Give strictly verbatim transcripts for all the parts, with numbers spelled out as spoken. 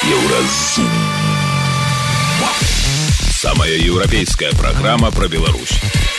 Еўразум. Самая еўрапейская праграма пра Беларусь.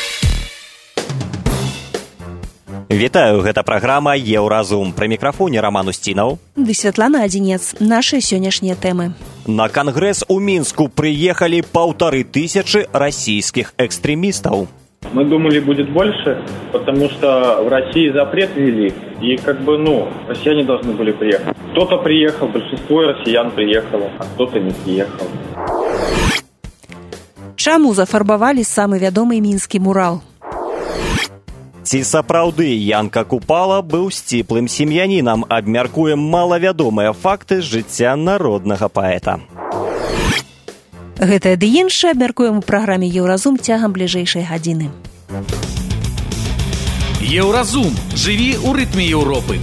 Вітаю, гэта праграма Еўразум. Пры мікрафоне Роман Устінаў. Ды Святлана Адзінец. Нашы сённяшнія тэмы. На кангрэс у Мінску прыехалі паўтары тысячы расійскіх экстремистов. Мы думали, будет больше, потому что в России запрет ввели, и как бы, ну, россияне должны были приехать. Кто-то приехал, большинство россиян приехало, а кто-то не приехал. Чаму зафарбавалі самы вядомы мінскі мурал? Ці сапраўды Янка Купала быў сціплым сем'янінам? Абмяркуем малавядомыя факты жыцця народнага паэта. Гэтае ды іншае абмяркуем у праграме Еўразум цягам бліжэйшай гадзіны. Еўразум. Жыві ў рытме Еўропы.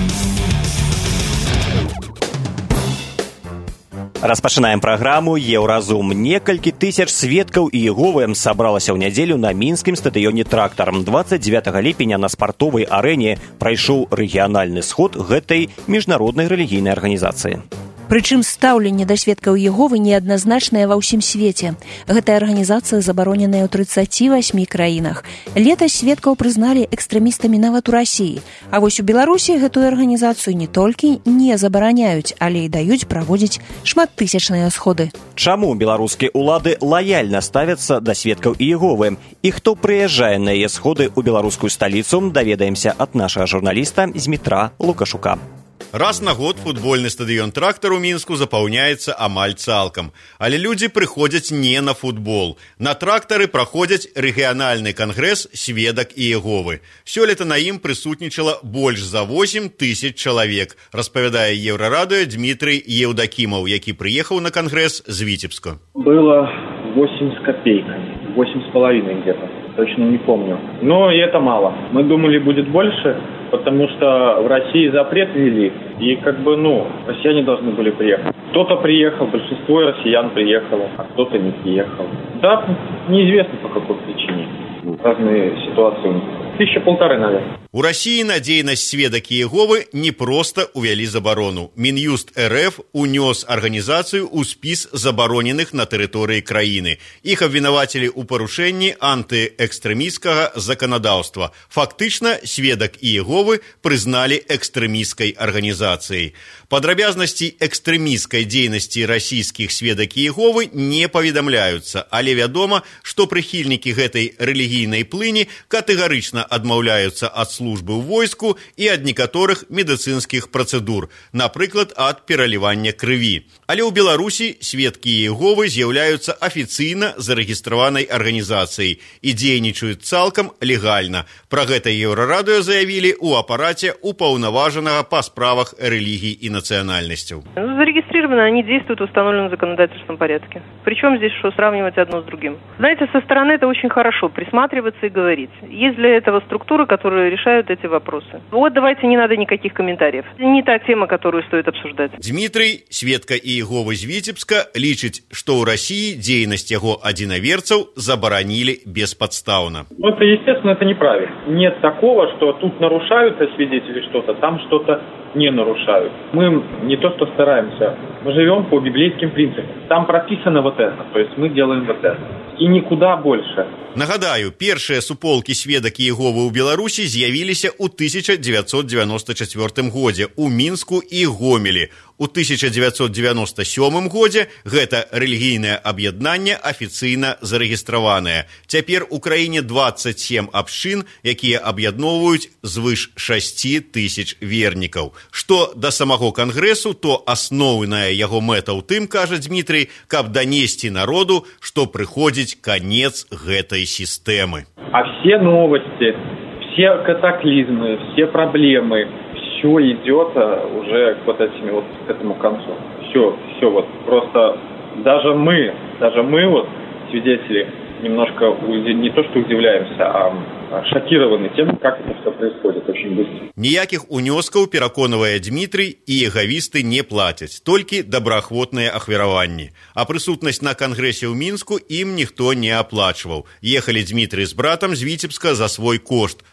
Распачынаем праграму Еўразум. Некалькі тысяч сведкаў і Іеговы сабралася ў нядзелю на мінскім стадыёне «Трактар». дваццаць дзевятага ліпеня на спартовай арэне прайшоў рэгіянальны сход гэтай міжнароднай рэлігійнай арганізацыі. Прычым стаўленне да сведкаў Іеговы неадназначнае ва ўсім свеце. Гэтая арганізацыя забароненая ў трыццаці васьмі краінах. Летась сведкаў прызналі экстрэмістамі нават у Расіі. А вось у Беларусі гэтую арганізацыю не толькі не забараняюць, але і даюць праводзіць шматтысячныя сходы. Чаму беларускія ўлады лаяльна ставяцца да сведкаў Іеговы? І хто прыязджае на яе сходы ў беларускую сталіцу, даведаемся ад нашага журналіста Змітра Лукашука. Раз на год футбольны стадыён «Трактар» у Мінску запаўняецца амаль цалкам. Але людзі прыходзяць не на футбол. На «Трактары» праходзяць рэгіянальны кангрэс сведак Іеговы. Сёлета на ім прысутнічала больш за восем тысяч чалавек, распавядае Еўрарадыё Дмітрый Еўдакімаў, які прыехаў на кангрэс з Віцебска. Было восемь с копейками, восемь с половиной где-то, точно не помню. Но и это мало. Мы думали, будет больше, потому что в России запрет ввели, и как бы, ну, россияне должны были приехать. Кто-то приехал, большинство россиян приехало, а кто-то не приехал. Да, неизвестно по какой причине. Разные ситуации. Тысяча полторы, наверное. У России надзейнасць сведак Іеговы не проста увялі забарону. Мін'юст РФ унёс арганізацыю ў спіс забароненых на тэрыторыі краіны. Іх абвінавацілі ў парушэнні антыэкстрэмісцкага заканадаўства. Фактычна, сведак Іеговы прызналі экстрэмісцкай арганізацыяй. Падрабязнасці экстрэмісцкай дзейнасці расійскіх сведак Іеговы не паведамляюцца, але вядома, што прыхільнікі гэтай рэлігійнай плыні катэгарычна адмаўляюцца ад службы ў войску і ад некаторых медыцынскіх працэдур, напрыклад, ад пералівання крыві. Але ў Беларусі сведкі Іеговы з'яўляюцца афіцыйна зарэгістраванай арганізацыяй і дзейнічаюць цалкам легальна. Пра гэта Еўрарадыё заявілі ў апараце упаўнаважанага па справах рэлігій і национальностью. Зарегистрированы, они действуют в установленном законодательством порядке. Причем здесь что сравнивать одно с другим? Знаете, со стороны это очень хорошо, присматриваться и говорить. Есть для этого структуры, которые решают эти вопросы. Вот давайте не надо никаких комментариев. Не та тема, которую стоит обсуждать. Дмитрий, сведка Іеговы з Віцебска, лічыць, што ў России дзейнасць яго адзінаверцаў забаранили бесподставно. Ну, это, естественно, это неправильно. Нет такого, что тут нарушают свидетели что-то, там что-то не нарушают. Мы не то что стараемся, мы живем по библейским принципам. Там прописано вот это, то есть мы делаем вот это. И никуда больше. Нагадаю, першыя суполкі сведак Іеговы ў Беларусі з'явіліся ў тысяча дзевяцьсот дзевяноста чацвёртым годзе ў Мінску і Гомелі. У тысяча дзевяцьсот дзевяноста сёмым годзе гэта рэлігійнае аб'яднанне афіцыйна зарэгістраванае. Цяпер у краіне дваццаць сем абшчын, якія аб'ядноўваюць звыш шасці тысяч вернікаў. Што да самого кангрэсу, то асноўная яго мэта ў тым, кажа Дмітрый, каб данесці народу, што прыходзіць канец гэтай системы. А все новости, все катаклизмы, все проблемы, все идет уже к вот этими вот к этому концу. Все, все вот просто даже мы, даже мы вот свидетели немножко не то что удивляемся, а шокированы тем, как это все происходит очень быстро. Ніякіх унёскаў, пераконвае Дмітрый, іегавісты не плацяць, толькі добраахвотныя ахвяраванні. А прысутнасць на кангрэсе ў Мінску ім ніхто не аплачваў. Ехалі Дмітрый з братам з Віцебска за свой кошт.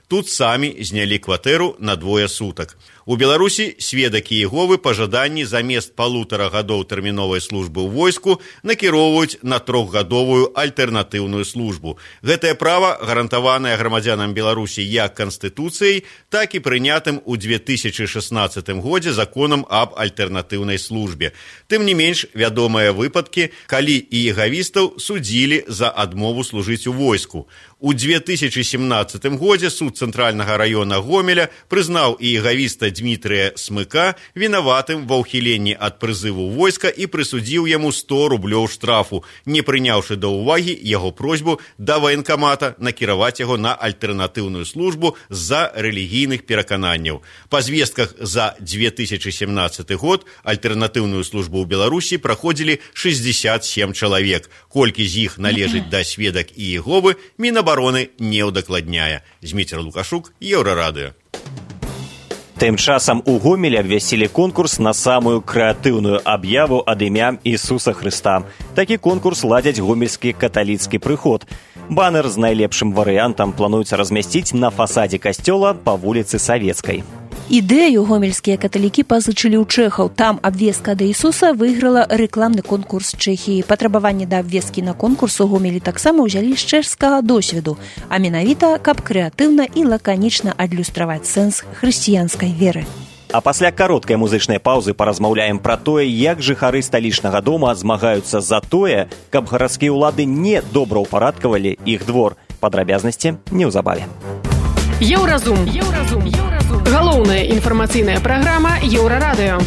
Тут самі знялі кватэру на двое сутак. У Беларусі сведакі Іеговы па жаданні замест палутара гадоў тэрміновай службы ў войску накіроўваюць на трохгадовую альтэрнатыўную службу. Гэтае права гарантаванае грамадзянам Беларусі як Канстытуцыяй, так і прынятым у две тысячы шаснаццатым годзе законам аб альтэрнатыўнай службе. Тым не менш, вядомыя выпадкі, калі іегавістаў судзілі за адмову служыць у войску. У две тысячы семнаццатым годзе суд Цэнтральнага раёна Гомеля прызнаў іегавіста Дмітрыя Смыка вінаватым ва ўхіленні ад прызыву войска і прысудзіў яму сто рублёў штрафу, не прыняўшы да ўвагі яго просьбу да ваенкамата накіраваць яго на альтэрнатыўную службу з-за рэлігійных перакананняў. Па звестках за две тысячы семнаццаты год альтэрнатыўную службу ў Беларусі праходзілі шэсцьдзесят сем чалавек. Колькі з іх належыць да сведак Іеговы, Мінабароны не ўдакладняе. Зміцер Лукашук, Еўрарадыё. Тым часам у Гомелі абвясцілі конкурс на самую крэатыўную аб'яву ад імя Ісуса Хрыста. Такі конкурс ладзяць гомельскі каталіцкі прыход. Банер з найлепшым варыянтам плануецца размясціць на фасадзе касцёла па вуліцы Савецкай. Ідэю гомельскія каталікі пазычылі ў чэхаў. Там абвестка да Ісуса выйграла рэкламны конкурс Чэхіі. Патрабаванне да абвесткі на конкурс у Гомелі таксама ўзялі з чэшскага досведу, а менавіта, каб крэатыўна і лаканічна адлюстраваць сэнс хрысціянскай веры. А пасля кароткай музычнай паўзы паразмаўляем пра тое, як жыхары сталічнага дома змагаюцца за тое, каб гарадскія ўлады не добраўпарадкавалі іх двор. Падрабязнасці неўзабаве. Еўразум. Еўразум. Еўразум. Галоўная інфармацыйная праграма Еўрарадыё.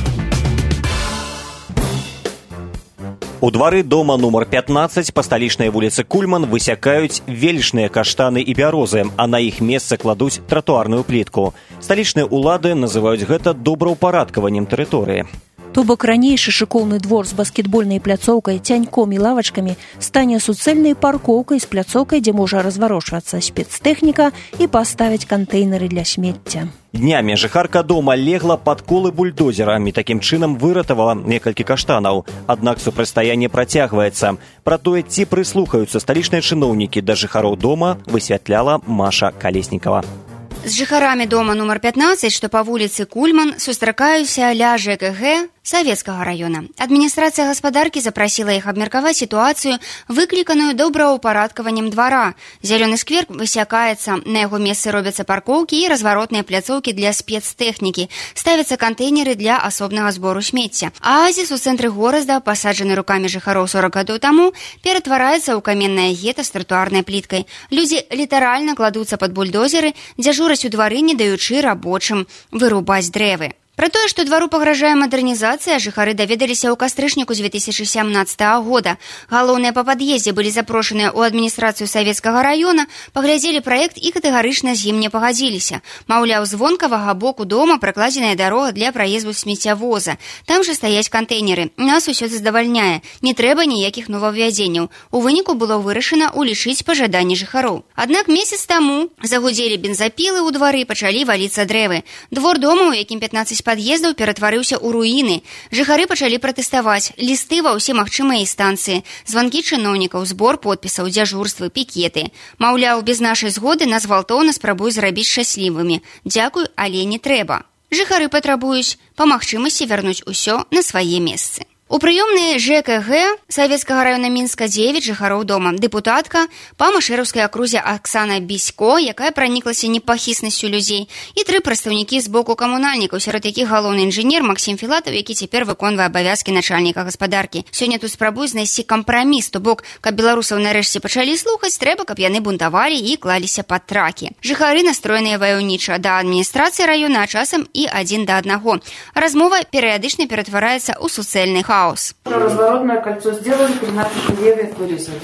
У двары дома нумар пятнаццаць па сталічнай вуліцы Кульман высякаюць велічныя каштаны і бярозы, а на іх месца кладуць тратуарную плітку. Сталічныя ўлады называюць гэта добраўпарадкаваннем тэрыторыі. То бок ранейшы шыкоўны двор з баскетбольнай пляцоўкай, цяньком і лавачкамі стане суцэльнай паркоўкай з пляцоўкай, дзе можа разварочвацца спецтэхніка і паставіць кантэйнеры для смецця. Днямі жыхарка дома легла пад колы бульдозера і такім чынам выратавала некалькі каштанаў. Аднак супрацьстаянне працягваецца. Пра тое, ці прыслухаюцца сталічныя чыноўнікі да жыхароў дома, высвятляла Маша Калеснікава. З жыхарамі дома нумар пятнаццаць, што па вуліцы Кульман, сустракаюся ля ЖКГ Савецкага раёна. Адміністрацыя гаспадаркі запрасіла іх абмеркаваць сітуацыю, выкліканую добраўпарадкаваннем двара. Зялёны сквер высякаецца, на яго месцы робяцца паркоўкі і разваротныя пляцоўкі для спецтэхнікі, ставяцца кантэйнеры для асобнага збору смецця. Аазіс у цэнтры горада, пасаджаны рукамі жыхароў сорак гадоў таму, ператвараецца ў каменнае гета з тратуарнай пліткай. Людзі літаральна кладуцца пад бульдозеры, дзяжураць у двары, не даючы рабочым вырубаць дрэвы. Пра тое, што двару пагражае мадэрнізацыя, жыхары даведаліся ў кастрычніку з две тысячы сямнаццатага года. Галоўныя па пад'ездзе былі запрошаныя ў адміністрацыю Савецкага раёна, паглядзелі праект і катэгарычна з ім не пагадзіліся. Маўляў, з вонкавага боку дома пракладзеная дарога для праезду смеццявоза. Там жа стаяць кантэйнеры. Нас усё задавальняе. Не трэба ніякіх новаўвядзенняў. У выніку было вырашана улічыць пажаданні жыхароў. Аднак месяц таму загудзелі бензапілы ў двары, пачалі валіцца дрэвы. Двор дома, у якім пятнаццаць пад'ездаў ператварыўся ў руіны. Жыхары пачалі пратэставаць, лісты ва ўсе магчымыя інстанцыі, званкі чыноўнікаў, збор подпісаў, дзяжурствы, пікеты. Маўляў, без нашай згоды нас гвалтоўна спрабуюць зрабіць шчаслівымі. Дзякуй, але не трэба. Жыхары патрабуюць па магчымасці вярнуць усё на свае месцы. У прыёмнай ЖКГ Савецкага раёна Мінска дзевяць жыхароў дома. Дэпутатка па Машэраўскай акрузе Аксана Бісько, якая праніклася непахіснасцю людзей, і тры прадстаўнікі з боку камунальнікаў, сярод якіх галоўны інжынер Максім Філатаў, які цяпер выконвае абавязкі начальніка гаспадаркі. Сёння тут спрабуюць знайсці кампраміс, то бок, каб беларусаў нарэшце пачалі слухаць, трэба, каб яны бунтавалі і клаліся пад тракі. Жыхары настроеныя ваяўніча да адміністрацыі раёна, а часам і адзін да аднаго. Размова перыядычна ператвараецца ў суцэльны хаос. Разворотное кольцо сделали, тринадцать деревьев вырезали.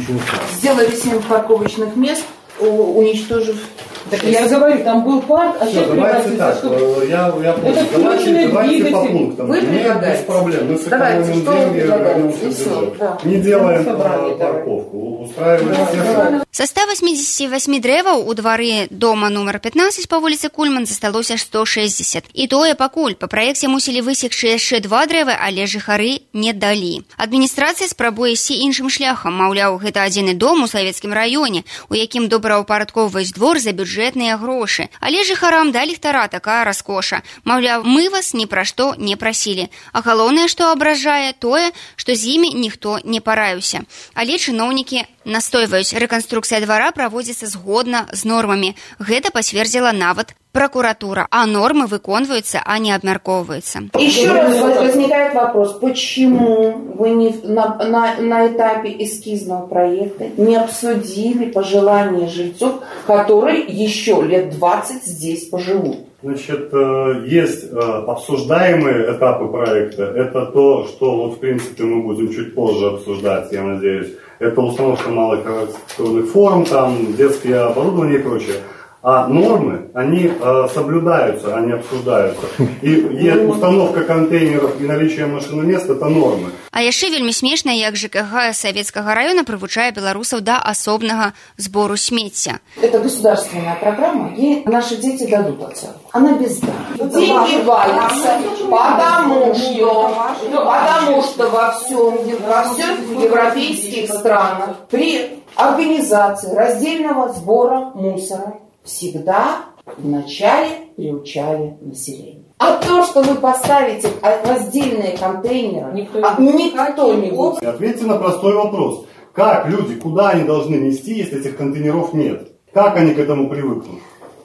Сделали семь парковочных мест, уничтожив... Так я говорю, там был парк, а сейчас приватизация. Что... Я, я это включенный двигатель. Вы предлагаете? Без проблем. Мы сэкономим деньги, да. Не делаем парковку. Устраиваем всех. Со ста восьмидесяти восьми дрэваў у двары дома нумар пятнаццаць па вуліцы Кульман засталося сто шэсцьдзесят. І тое пакуль. Па праекце мусілі высекчы яшчэ два дрэвы, але жыхары не далі. Адміністрацыя спрабуе ісці іншым шляхам. Маўляў, гэта адзіны дом у Савецкім раёне, у якім добра добраўпарадкоўваюць двор за бюджэтныя грошы. Але жыхарам да ліхтара такая раскоша. Маўляў, мы вас ні пра што не прасілі. А галоўнае, што абражае, тое, што з імі ніхто не параіўся. Але чыноўнікі настойваюць, рэканструкцыя двара праводзіцца згодна з нормамі. Гэта пацвердзіла нават прокуратура, а нормы выконваюцца, а не обмяркоўваюцца. Еще раз возникает вопрос, почему вы не, на, на, на этапе эскизного проекта не обсудили пожелания жильцов, которые еще лет двадцать здесь поживут? Значит, есть обсуждаемые этапы проекта. Это то, что, вот, в принципе, мы будем чуть позже обсуждать, я надеюсь. Это установка малых архитектурных форм, там, детское оборудование и прочее. А нормы, они э, соблюдаются, они обсуждаются. И, и установка контейнеров и наличие машиномест – это нормы. А яшчэ вельмі смешна, як ЖКХ Савецкага района прывучае беларусаў да асобнага збору смецця. Это государственная программа, ей наши дети дадут оценку. Она бездарна. Деньги валятся, потому что, потому что во всем, во всех европейских странах при организации раздельного сбора мусора всегда вначале приучали население. А то, что вы поставите раздельные контейнеры, никто, а, никто не будет. Ответьте на простой вопрос. Как люди, куда они должны нести, если этих контейнеров нет? Как они к этому привыкнут?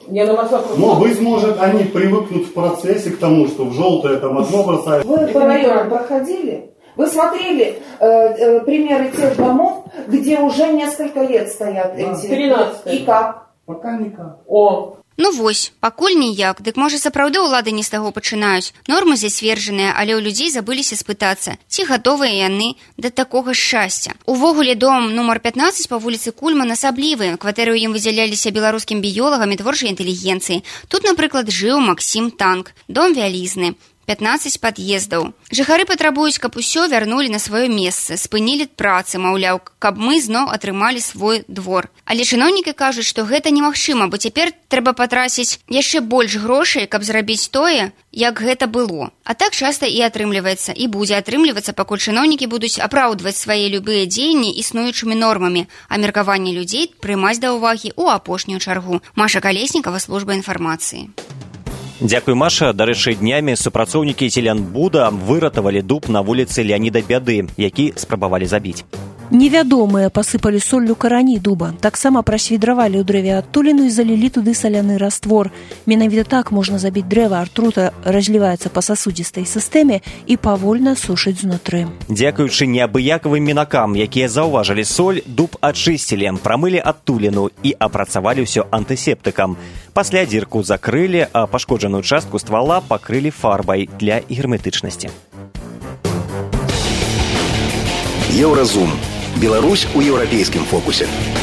Но вы сможете, они привыкнут в процессе к тому, что в желтое там одно бросают. Вы по району проходили? Вы смотрели э, э, примеры тех домов, где уже несколько лет стоят эти... тринадцать. И как? Пока никак. О. Ну вось, пакуль ніяк, дык можа сапраўды ўлады не з таго пачынаюць. Нормы зацверджаныя, але ў людзей забыліся спытацца, ці гатовыя яны да такога шчасця. Увогуле дом нумар пятнаццаць па вуліцы Кульман асаблівы. Кватэры ў ім выдзяляліся беларускім біёлагам і творчай інтэлігенцыі. Тут, напрыклад, жыў Максім Танк. Дом вялізны. пятнадцать пад'ездаў. Жыхары патрабуюць, каб усё вярнулі на сваё месца, спынілі працы, маўляў, каб мы зноў атрымалі свой двор. Але чыноўнікі кажуць, што гэта немагчыма, бо цяпер трэба патраціць яшчэ больш грошай, каб зрабіць тое, як гэта было. А так часта і атрымліваецца, і будзе атрымлівацца, пакуль чыноўнікі будуць апраўдваць свае любыя дзеянні існуючымі нормамі, а меркаванне людзей прымаць да ўвагі ў апошнюю чаргу. Маша Калеснікава, служба інфармацыі. Дзякуй, Маша. Дарэчы, днямі супрацоўнікі Зеленбуда выратавалі дуб на вуліцы Леаніда Бяды, які спрабавалі забіць. Невядомыя пасыпалі соллю карані дуба. Таксама прасвідравалі ў дрэве адтуліну і залілі туды саляны раствор. Менавіта так можна забіць дрэва. Артрута разліваецца па сасудзістай сістэме і павольна сушыць знутры. Дзякуючы неабыякавым мінакам, якія заўважылі соль, дуб ачысцілі, прамылі адтуліну і апрацавалі ўсё антысептыкам. Пасля дзірку закрылі, а пашкоджаную частку ствала пакрылі фарбай для герметычнасці. Еўразум. Беларусь у еўрапейскім фокусе.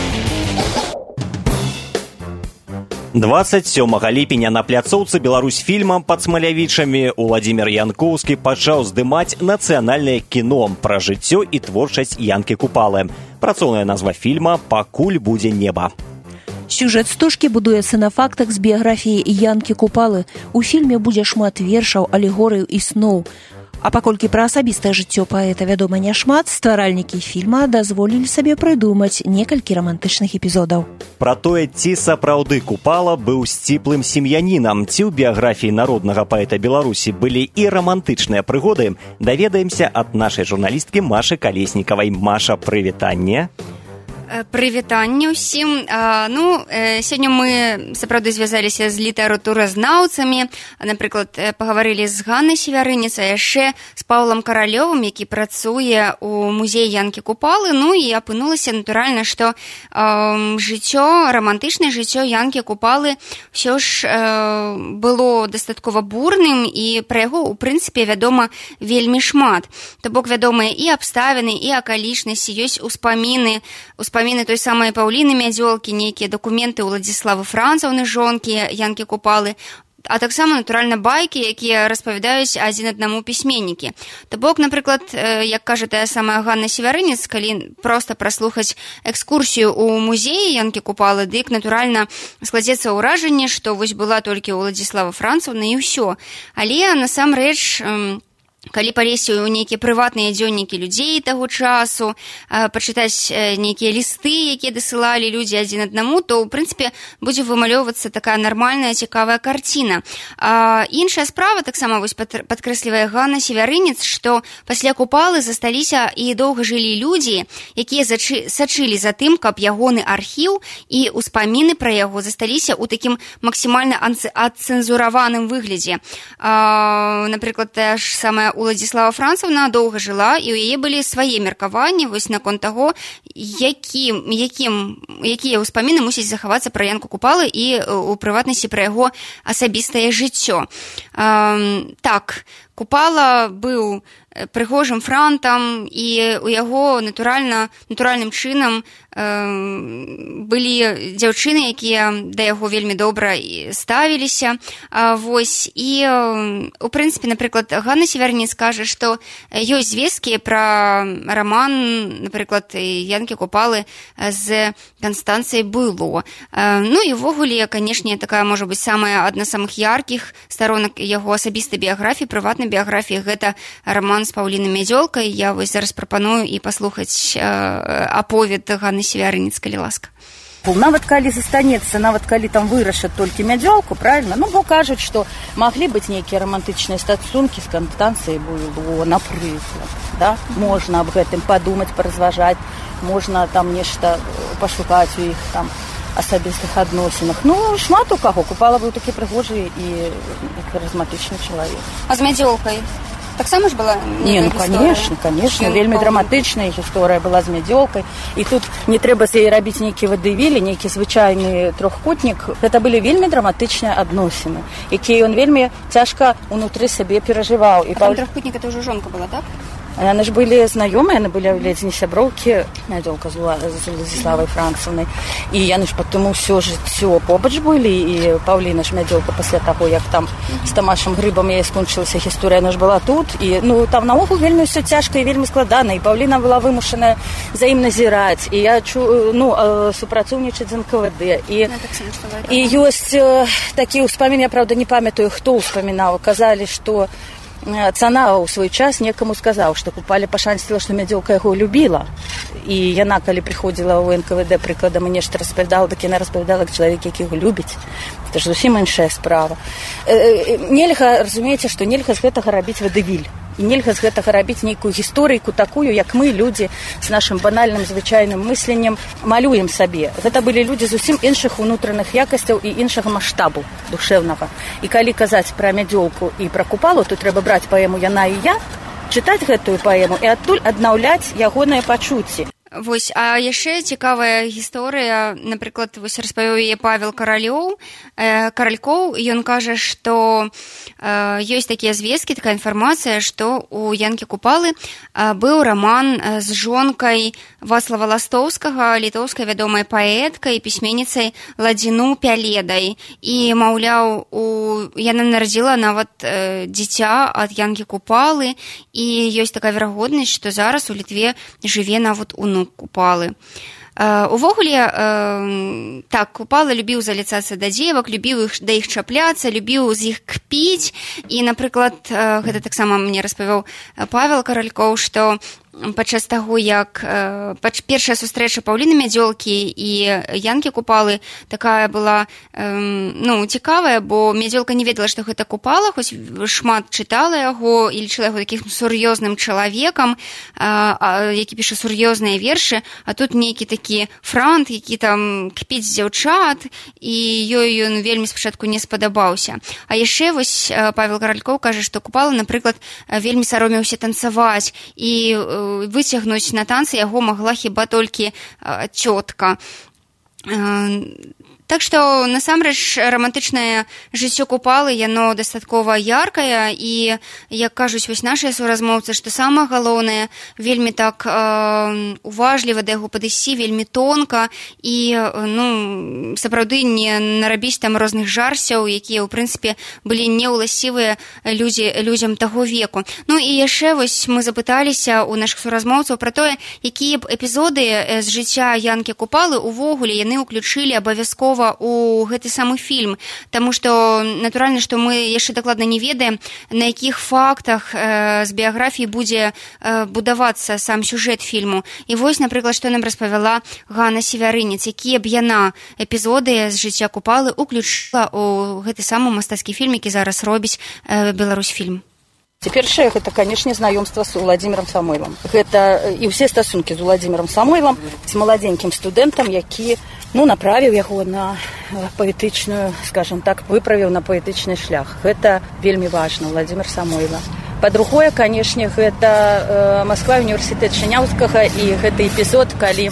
дваццаць сёмага ліпеня на пляцоўцы Беларусьфільма пад Смалявічамі Уладзімір Янкоўскі пачаў здымаць нацыянальнае кіно пра жыццё і творчасць Янкі Купалы. Працоўная назва фільма «Пакуль будзе неба». Сюжэт стужкі будуецца на фактах з біяграфіі Янкі Купалы. У фільме будзе шмат вершаў, алегорыяў і сноў. А паколькі пра асабістае жыццё паэта вядома няшмат, стваральнікі фільма дазволілі сабе прыдумаць некалькі рамантычных эпізодаў. Пра тое, ці сапраўды Купала быў сціплым сем'янінам, ці ў біяграфіі народнага паэта Беларусі былі і рамантычныя прыгоды, даведаемся ад нашай журналісткі Машы Калеснікавай. Маша, прывітанне. Прывітанне ўсім. Ну, сёння мы сапраўды звязаліся з літаратуразнаўцамі. Напрыклад, пагаварылі з Ганнай Севярынец, а яшчэ з Паўлам Каралёвым, які працуе ў музеі Янкі Купалы. Ну і апынулася, натуральна, што э, жыццё, рамантычнае жыццё Янкі Купалы ўсё ж э, было дастаткова бурным, і пра яго, у прынцыпе, вядома вельмі шмат. То бок, вядомыя і абставіны, і акалічнасці, ёсць успаміны, успаміны той самай Паўліны Мядзёлкі, нейкія дакументы Уладзіславы Францаўны, жонкі Янкі Купалы, а таксама, натуральна, байкі, якія распавядаюць адзін аднаму пісьменнікі. То бок, напрыклад, як кажа тая самая Ганна Севярынец, калі проста праслухаць экскурсію ў музеі Янкі Купалы, дык, натуральна, складзецца ўражанне, што вось была толькі Уладзіслава Францаўна і ўсё. Але, насамрэч, калі палезці ў нейкія прыватныя дзённікі людзей таго часу, пачытаць нейкія лісты, якія дасылалі людзі адзін аднаму, то, ў прынцыпе, будзе вымалёўвацца такая нармальная, цікавая карціна. А, іншая справа, таксама вось падкрэслівае Ганна Севярынец, што пасля Купалы засталіся і доўга жылі людзі, якія зачы, сачылі за тым, каб ягоны архіў і ўспаміны пра яго засталіся ў такім максімальна адцэнзураваным выглядзе. А, напрыклад, тая ж самая Уладзіслава Францаўна доўга жыла, і ў яе былі свае меркаванні вось наконт таго, якім, якім, якія ўспаміны мусяць захавацца пра Янку Купалы і у прыватнасці пра яго асабістае жыццё. Эм, так, Купала быў прыгожым франтам, і у яго натуральна, натуральным чынам э, былі дзяўчыны, якія да яго вельмі добра ставіліся. А, вось, і, у прынцыпе, напрыклад, Ганна Севярынец скажа, што ёсць звесткі пра раман, напрыклад, Янкі Купалы з Канстанцыяй Буйло. Э, ну і ўвогуле, канешне, такая, можа быць, самая адна з самых яркіх сторонак яго асабістай біяграфіі, прыватнай біяграфіі, гэта раман з Паўлінай Мядзёлкай. Я вось зараз прапаную і паслухаць э, аповед Ганны Севярынец, калі ласка. Нават калі застанецца, нават калі там вырашаць толькі Мядзёлку, правильно? Ну, бо кажуць, што маглі быць нейкія рамантычныя стасункі з Канстанцыяй Буйло, напрыклад, да? Можна аб гэтым падумаць, паразважаць, можна там нешта пашукаць у іх там асабістых адносінах. Ну, шмат у каго. Купала быў такі прыгожы і харызматычны чалавек. А з Мядзёлкай таксама ж была Не, ну, конечно, конечно. Вельмі драматычная гісторыя была з Мядзёлкай. І тут не трэба з яе рабіць нейкі вадывілі, нейкі звычайны трохкутнік. Гэта былі вельмі драматычныя адносіны, якія ён вельмі цяжка ўнутры сабе перажываў. А там трохкутнік, это ўжо жонка была, так? Яны ж былі знаёмыя, яны былі ледзь не сяброўкі, Мядзёлка з Уладзіславай Францаўнай. І яны ж потым усё жыццё побач былі, і Паўліна ж Мядзёлка пасля таго, як там з Тамашам Грыбам яе скончылася гісторыя, яна ж была тут. І, ну, там наогул вельмі ўсё цяжка і вельмі складана. І Паўліна была вымушаная за ім назіраць. І я чу, ну, супрацоўнічаць з эн ка вэ дэ. І, і ёсць такі ўспамін, я, правда, не памятаю, хто ўспамінаў. Казалі, што Цана ў свой час некаму сказаў, што Купале пашанціла, што Мядзёлка яго любіла. І яна, калі прыходзіла ў эн ка вэ дэ прыкладам і нешта распавядала, так яна распавядала, як чалавек, які яго любіць. Це ж зусім іншая справа. Нельга, разумееце, што нельга з гэтага рабіць вадывіль. І нельга з гэтага рабіць нейкую гісторыйку такую, як мы, людзі, з нашым банальным звычайным мысленнем малюем сабе. Гэта былі людзі зусім іншых унутраных якасцяў і іншага маштабу душэўнага. І калі казаць пра Мядзёлку і пра Купалу, то трэба браць паэму «Яна і я», чытаць гэтую паэму і адтуль аднаўляць ягоныя пачуцці. Вось, а яшчэ цікавая гісторыя, напрыклад, вось распавёў яе Павел Каралёў, э, Каралькоў, ён кажа, што э, ёсць такія звесткі, такая інфармацыя, што у Янкі Купалы э, быў раман э, з жонкай Вацлава Ластоўскага, літоўскай вядомай паэткай і пісьменніцай Ладзіну Пяледай. І, маўляў, у... яна нарадзіла нават э, дзіця ад Янкі Купалы, і ёсць такая верагоднасць, што зараз у Літве жыве нават унук Купалы. Uh, увогуле, uh, так, Купала любіў заліцацца да дзевак, любіў іх, да іх чапляцца, любіў з іх кпіць. І, напрыклад, uh, гэта таксама мне распавёў Павел Каралькоў, што падчас таго, як э, першая сустрэча Паўліны Мядзёлкі і Янкі Купалы такая была э, ну, цікавая, бо Мядзёлка не ведала, што гэта Купала, хоць шмат чытала яго і лічыла яго такім сур'ёзным чалавекам, э, які піша сур'ёзныя вершы, а тут нейкі такі франт, які там кпіць з дзяўчат, і ёй ён вельмі спачатку не спадабаўся. А яшчэ вось Павел Каралькоў кажа, што Купала, напрыклад, вельмі саромеўся танцаваць, і выцягнуць на танцы яго магла хіба толькі э, цётка. Э, так што, насамрэч, рамантычнае жыццё Купалы, яно дастаткова яркае, і, як кажуць вось нашыя суразмоўцы, што самае галоўнае, вельмі так э, уважліва да яго падысці, вельмі тонка, і, ну, сапраўды не нарабіць там розных жарсяў, якія, ў прынцыпе, былі неўласцівыя людзі, людзям таго веку. Ну, і яшчэ вось мы запыталіся ў нашых суразмоўцаў пра тое, якія б эпізоды з жыцця Янкі Купалы увогуле яны ўключылі абавязкова слова ў гэты самы фільм, таму што, натуральна, што мы яшчэ дакладна не ведаем, на якіх фактах э, з біяграфіі будзе э, будавацца сам сюжэт фільму. І вось, напрыклад, што нам распавяла Ганна Севярынец, якія б яна эпізоды з жыцця Купалы уключыла ў гэты самы мастацкі фільм, які зараз робіць э, Беларусьфільм. Першае, гэта, канешне, знаёмства з Уладзімірам Самойлам. Гэта і ўсе стасункі з Уладзімірам Самойлам, з маладзенькім студэнтам, які, ну, направіў яго на паэтычную, скажем так, выправіў на паэтычны шлях. Гэта вельмі важна, Уладзімір Самойла. Па-другое, канешне, гэта э, Москва, універсітэт Шаняўскага, і гэты эпізод, калі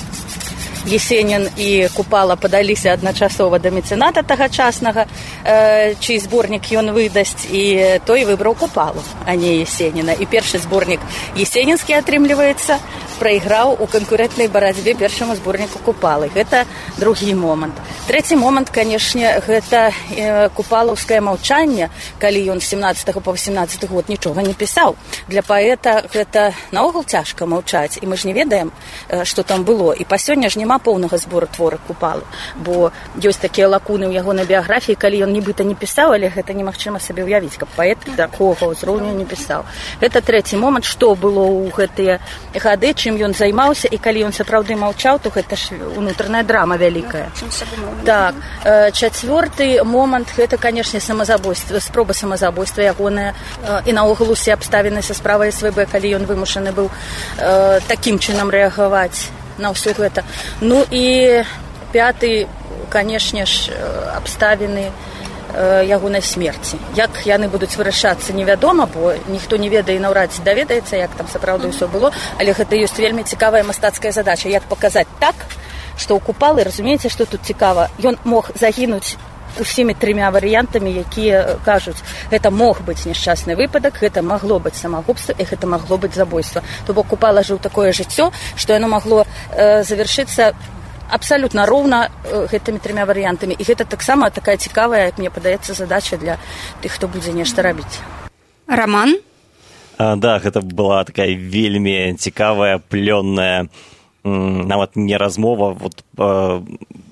Есенін і Купала падаліся адначасова да мецэната тагачаснага, э, чый зборнік ён выдасць, і той выбраў Купалу, а не Есеніна. І першы зборнік есенінскі, атрымліваецца, прайграў у канкурэнтнай барацьбе першаму зборніку Купалы. Гэта другі момант. Трэці момант, канешне, гэта э, купалаўскае маўчанне, калі ён з семнадцатага па васемнадцаты год нічога не пісаў. Для паэта гэта наогул цяжка маўчаць, і мы ж не ведаем, э, што там было. І па сёння ж няма поўнага збору твора Купалы, бо ёсць такія лакуны ў яго на біяграфіі, калі ён нібыта не пісаў, але гэта немагчыма сабе ўявіць, каб паэт такога ўзроўню не пісаў. Гэта трэці момант, што было ў гэтыя гады, чым ён займаўся, і калі ён сапраўды маўчаў, то гэта ж унутраная драма вялікая. Так, чацвёрты момант, гэта, канешне, самазабойства, спроба самазабойства ягоная, і наогул усе абставіны са справай эс вэ бэ, калі ён вымушаны быў э, такім чынам рэагаваць на ўсё гэта. Ну і пяты, канешне ж, абставіны э, ягонай смерці. Як яны будуць вырашацца, невядома, бо ніхто не ведае і наўрад ці даведаецца, як там сапраўды ўсё было, але гэта ёсць вельмі цікавая мастацкая задача, як паказаць так, што ў Купалы, разумееце, што тут цікава, ён мог загінуць усімі трымя варыянтамі, якія кажуць, гэта мог быць нешчасны выпадак, гэта магло быць самагубства, і гэта магло быць забойства. То бок Купала жыў такое жыццё, што яно магло э, завяршыцца абсалютна роўна э, гэтымі трымя варыянтамі. І гэта таксама такая цікавая, як мне падаецца, задача для тых, хто будзе нешта рабіць. Роман? А, да, гэта была такая вельмі цікавая, плённая, нават не размова. Вот, э,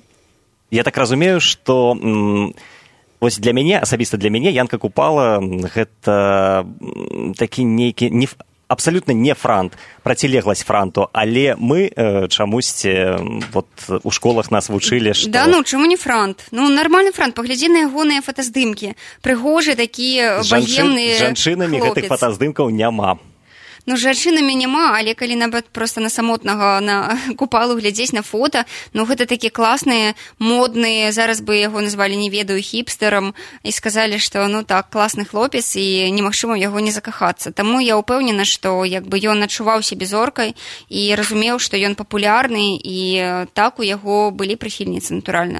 я так разумею, што м, вось для мяне, асабіста для мяне, Янка Купала гэта такі нейкі не, абсалютна не франт, процілегласць франту, але мы э, чамусьці вот, у школах нас вучылі, што... Да, ну, чаму не франт? Ну, нармальны франт, паглядзі на ягоныя фотаздымкі. Прыгожы, такі багемны хлопец. З жанчынамі гэтых фотаздымкаў няма. Ну, з жанчынамі няма, але калі нават проста на самотнага на Купалу глядзець на фота, ну, гэта такі класныя, модныя, зараз бы яго назвалі, не ведаю, хіпстэрам, і сказалі, што, ну, так, класны хлопец, і немагчыма яго не закахацца. Таму я ўпэўнена, што, як бы, ён адчуваў сябе зоркай і разумеў, што ён папулярны, і так у яго былі прыхільніцы, натуральна.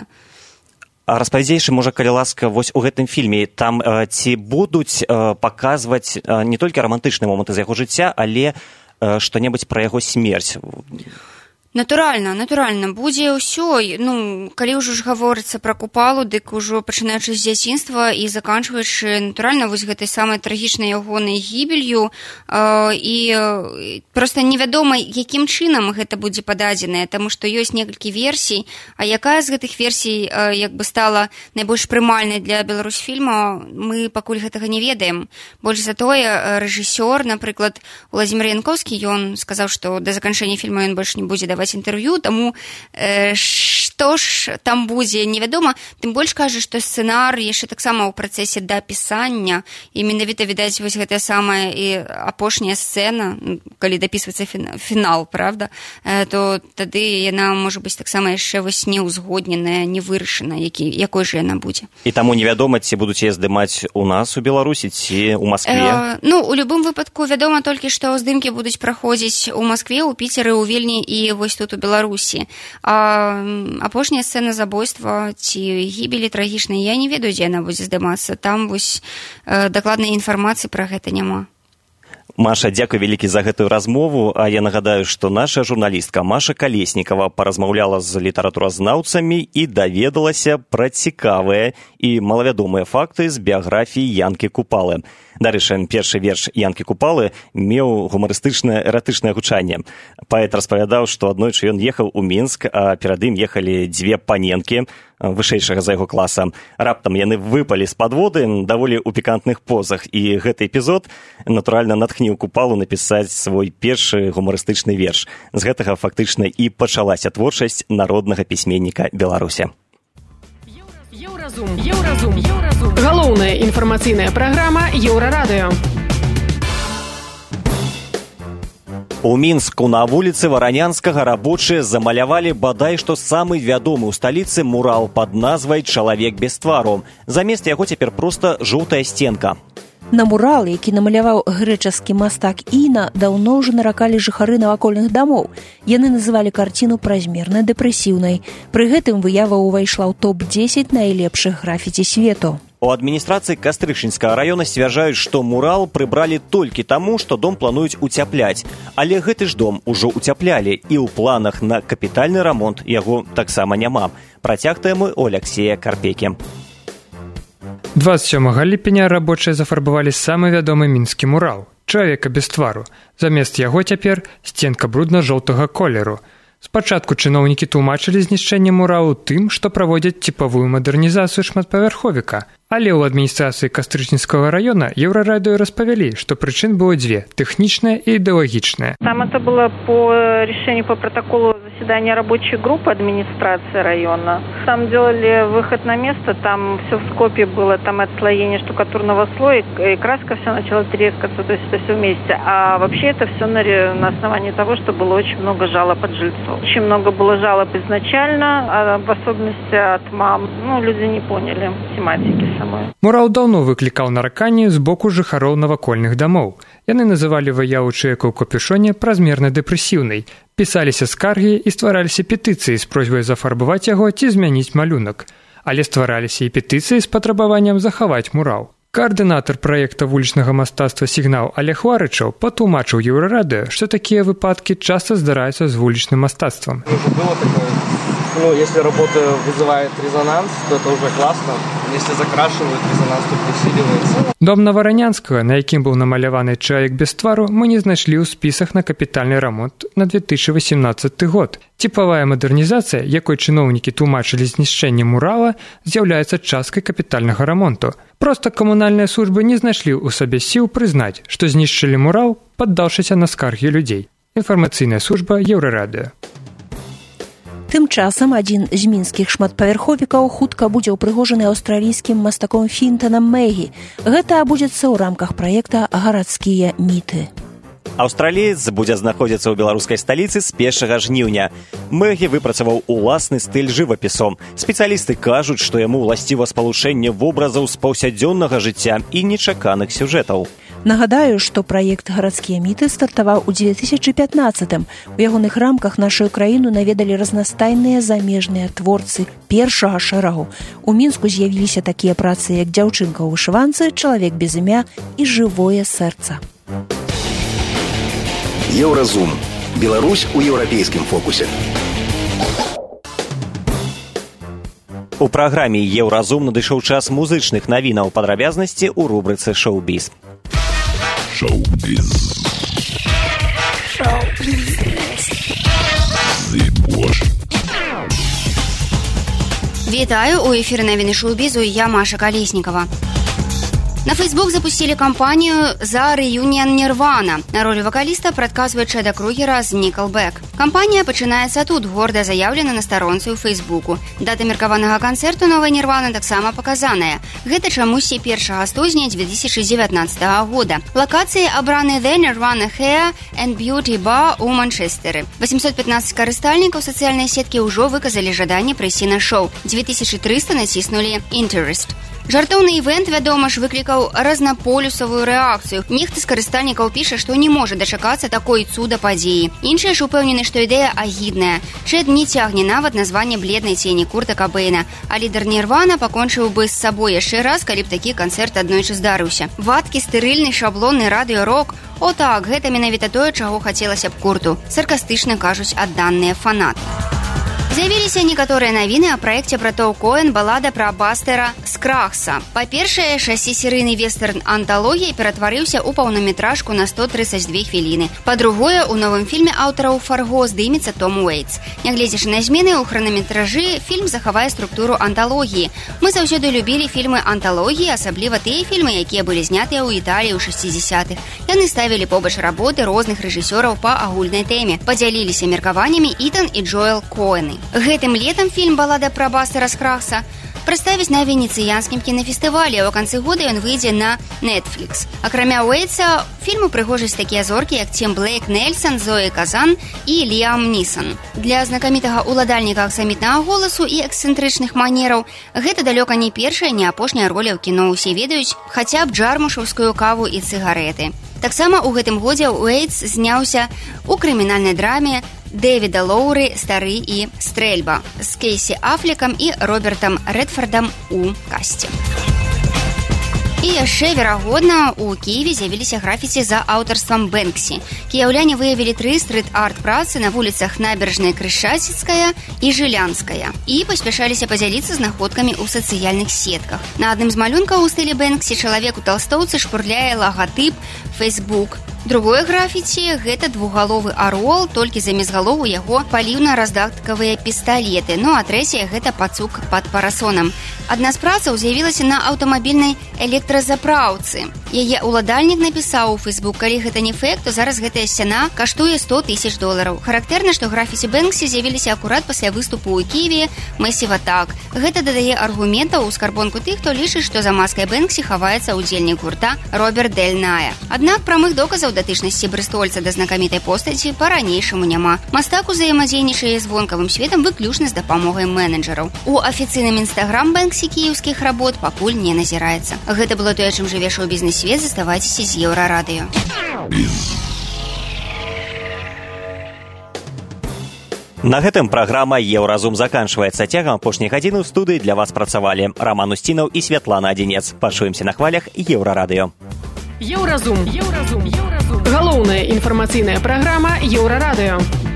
А распавядзейшы, можа, калі ласка, вось у гэтым фільме там э, ці будуць э, паказваць э, не толькі рамантычныя моманты з яго жыцця, але э, што-небудзь пра яго смерць? Натуральна, натуральна, будзе ўсё. Ну, калі ўжо ж гаворыцца пра Купалу, дык ужо пачынаючы з дзяцінства і заканчваючы, натуральна, вось гэтай самай трагічнай ягонай гібелью, э, і проста невядома, якім чынам гэта будзе пададзенае, таму што ёсць некалькі версій, а якая з гэтых версій э, як бы стала найбольш прымальнай для Беларусьфільма, мы пакуль гэтага не ведаем. Больш за тое, рэжысёр, напрыклад, Уладзімір Янкоўскі, ён сказаў, што да заканчэння фільма ён больш не будзе даваць інтэрв'ю, таму э, што ж там будзе, невядома. Тым больш кажа, што сцэнар яшчэ таксама ў працэсе дапісання, і менавіта відаць вось гэтая самая і апошняя сцэна, калі дапісваецца фінал, правда, э, то тады яна можа быць таксама яшчэ вось не ўзгодненая, не вырашана, які, якой жа яна будзе. І таму невядома, ці будуць яе здымаць у нас у Беларусі, ці ў Маскве? Э, ну, у любым выпадку вядома толькі, што здымкі будуць праходзіць у Маскве, у Піцеры, у Вільні і вось тут у Беларусі. А апошняя сцэна забойства ці гібелі трагічнай, я не ведаю, дзе яна будзе здымацца. Там вось э, дакладнай інфармацыі пра гэта няма. Маша, дзякуй вялікі за гэтую размову, а я нагадаю, што наша журналістка Маша Калеснікава паразмаўляла з літаратуразнаўцамі і даведалася пра цікавыя і малавядомыя факты з біяграфіі Янкі Купалы. Дарэчы, першы верш Янкі Купалы меў гумарыстычнае эратычнае гучанне. Паэт распавядаў, што аднойчы ён ехаў у Мінск, а перад ім ехалі дзве паненкі, вышэйшага за яго класа. Раптам яны выпалі з-пад воды даволі ў пікантных позах, і гэты эпізод, натуральна, натхніў Купалу напісаць свой першы гумарыстычны верш. З гэтага фактычна і пачалася творчасць народнага пісьменніка Беларусі. Еўразум. Еўразум. Еўразум. Галоўная інфармацыйная праграма Еўрарадыё. У Мінску на вуліцы Варанянскага рабочыя замалявалі бадай што самы вядомы ў сталіцы мурал пад назвай «Чалавек без твару». Замест яго цяпер проста жоўтая сценка. На мурал, які намаляваў грэчаскі мастак Іна, даўно ўжо наракалі жыхары навакольных дамоў. Яны называлі карціну празмерна дэпрэсіўнай. Пры гэтым выява ўвайшла ў топ дзесяць найлепшых графіці свету. У адміністрацыі Кастрычніцкага раёна сцвярджаюць, што мурал прыбралі толькі таму, што дом плануюць уцяпляць. Але гэты ж дом ужо уцяплялі, і ў планах на капітальны рамонт яго таксама няма. Працяг тэмы у Алексея Карпекі. двадцать сёмага ліпеня рабочыя зафарбавалі самы вядомы мінскі мурал «Чалавека без твару». Замест яго цяпер сценка брудна-жоўтага колеру. Спачатку чыноўнікі тлумачылі знішчэнне муралу тым, што праводзяць типавую мадэрнізацыю шматпавярховіка. Але ў адміністрацыі Кастрычніцкага раёна Еўрарадыё распавялі, што прычын было дзве – тэхнічная и идеологичная. Там это было по решению по протоколу заседания рабочей группы администрации района. Там делали выход на место, там все в скопе было, там отслоение штукатурного слоя, и краска все начала трескаться, то есть это все вместе. А вообще это все на, на основании того, что было очень много жалоб от жильцов. Очень много было жалоб изначально, а в особенности от мам. Ну, люди не поняли тематики. Мурал даўно выклікаў нараканні з боку жыхароў навакольных дамоў. Яны называлі выяву чалавека ў капюшоне празмерна дэпрэсіўнай. Пісаліся скаргі і ствараліся петыцыі з просьбай зафарбаваць яго ці змяніць малюнак. Але ствараліся і петыцыі з патрабаваннем захаваць мурал. Каардынатар праекта вулічнага мастацтва «Сігнал» Олег Варычаў патлумачыў Еўрарадыё, што такія выпадкі часта здараюцца з вулічным мастацтвам. Ну, если работа вызывает резонанс, то это уже классно. Если закрашивают, резонанс тут усиливается. Дом на Варанянскага, на якім быў намаляваны «Чалавек без твару», мы не знайшлі ў спісах на капітальны рамонт на две тысячи восемнадцаты год. Типавая мадэрнізацыя, якой чыноўнікі тлумачылі знішчэнне мурала, з'яўляецца часткай капітальнага рамонту. Проста камунальныя службы не знайшлі ў сабе сіл прызнаць, што знішчылі мурал, паддаўшыся на скаргі людзей. Інфармацыйная служба Еўрарадыё. Тым часам адзін з мінскіх шматпавярховікаў хутка будзе ўпрыгожаны аўстралійскім мастаком Фінтанам Мэгі. Гэта абудзецца ў рамках праекта «Гарадскія міты». Аўстраліец будзе знаходзіцца ў беларускай сталіцы з першага жніўня. Мэгі выпрацаваў уласны стыль жывапісу. Спецыялісты кажуць, што яму ўласціва спалучэнне вобразаў з паўсядзённага жыцця і нечаканых сюжэтаў. Нагадаю, што праект «Гарадскія міты» стартаваў у две тысячи пятнадцатым. У ягоных рамках нашу краіну наведалі разнастайныя замежныя творцы першага шэрагу. У Мінску з'явіліся такія працы, як «Дзяўчынка ў вышыванцы», «Чалавек без імя» і «Жывое сэрца». Еўразум. Беларусь у еўрапейскім фокусе. У праграме «Еўразум» надышоў час музычных навінаў, падрабязнасці ў рубрыцы «Шоу-біз». Шоу-біз. Шоу-біз. Вітаю, у эфіры навіны шоу-бізу, я Маша Колесникова. На Facebook запустили кампанию за реюнион Нирвана. На роль вокалиста прадказвае Чэда Кругера з Nickelback. Кампанія пачынаецца тут, горда заяўлена на старонцы ў Фейсбуку. Дата меркаванага канцэрту новай Нирвана таксама паказаная. Гэта чамусьці першага студзеня две тысячи девятнадцатого года. Лакацыі абраны The Nirvana Hair and Beauty Bar у Манчестэры. восемьсот пятнадцать карыстальнікаў сацыяльнай сеткі ўжо выказалі жаданне прыйсці на шоу. две тысячи триста націснулі Interest. Жартоўны івент, вядома ж, выклікаў разнаполюсавую рэакцыю. Нехта з карыстальнікаў піша, што не можа дачакацца такой цуда падзеі. Іншыя ж упэўнены, што ідэя агідная. Чэд не цягне нават названне бледнай цені Курта Кабэйна. А лідар Нірвана пакончыў бы з сабой яшчэ раз, калі б такі канцэрт аднойчы здарыўся. Вадкі, стэрыльны, шаблонны радыё-рок. О так, гэта менавіта тое, чаго хацелася б Курту. Саркастычна кажуць адданыя фанаты. З'явіліся некаторыя навіны о праекце братоў Коэн балада пра Бастера Скрагса. Па-першае, шасісерыйны вестерн-анталогія ператварыўся ў паўнаметражку на сто тридцать две хвіліны. Па-другое, у новым фільме аўтараў Фарго здымецца Том Уэйтс. Нягледзячы на змены ў хранаметражы, фільм захавае структуру анталогіі. Мы заўсёды любілі фільмы анталогіі, асабліва тыя фільмы, якія былі знятыя ў Італіі ў шэсцідзесятых. Яны ставілі побач работы розных рэжысёраў па агульнай тэме. Падзяліліся меркаваннямі Ітан і Джоэл Коэны. Гэтым летам фільм «Балада пра Бастера Скрагса» прадставіць на венецыянскім кінафестывалі, а ў канцы года ён выйдзе на Netflix. Акрамя Уэйтса, фільму прыгожаць такія зоркі, як Тім Блейк Нельсон, Зоі Казан і Ліам Нісон. Для знакамітага ўладальніка аксамітнага голасу і эксцэнтрычных манераў гэта далёка не першая, не апошняя роля ў кіно. Усе ведаюць хаця б джармушаўскую каву і цыгарэты. Таксама ў гэтым годзе Уэйтс зняўся ў крымінальнай драме Дэвіда Лоўры «Стары і стрэльба» з Кейсі Афлекам і Робертам Рэдфардам у касце. І яшчэ, верагодна, у Кіеве з'явіліся графіці за аўтарствам Бэнксі. Кіяўляне выявілі тры стрыт-арт працы на вуліцах Набережная Крышацкая і Жылянская і паспяшаліся падзяліцца знаходкамі ў сацыяльных сетках. На адным з малюнкаў у стылі Бэнксі чалавек у талстоўцы шпурляе лагатып Facebook. Другое графіці – гэта двухгаловы арол, толькі замест галову яго паліўна-раздаткавыя пісталеты. Ну а трэцяе – гэта пацук пад парасонам. Адна з працаў з'явілася на аўтамабільнай электразапраўцы. Яе ўладальнік напісаў у Facebook: калі гэта не фэк, то зараз гэтая сцяна каштуе сто тысяч долараў. Характэрна, што графіці Бэнксі з'явіліся акурат пасля выступу ў Кіеве Massive Attack. Гэта дадае аргументаў у скарбонку тых, хто лічыць, што за маскай Бэнксі хаваецца ўдзельнік гурта Роберт Дель Ная. Аднак прамых доказаў датычнасці брыстольца да знакамітай постаці па-ранейшаму няма. Мастак узаемадзейнічае з вонкавым светам выключна з дапамогай менеджераў. У афіцыйным інстаграм Бэнксі кіеўскіх работ пакуль не назіраецца. Гэта было тое, чым жыве шоу-бізнес-свет. Заставайцеся з Еўрарадыё. На гэтым праграма «Еўразум» заканчваецца. Цягам апошняй гадзіны ў студыі для вас працавалі Раман Усцінаў і Святлана Адзінец. Пачуемся на хвалях Еўрарадыё. Еўразум. Еўразум. Еўразум. Галоўная інфармацыйная праграма Еўрарадыё.